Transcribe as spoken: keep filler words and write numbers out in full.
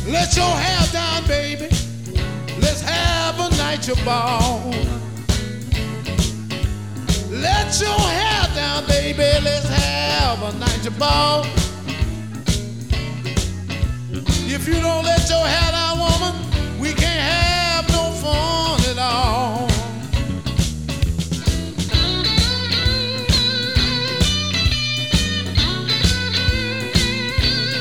Let your hair down, baby. Let's have a night your ball. Let your hair down, baby. Let's have a night your ball. If you don't let your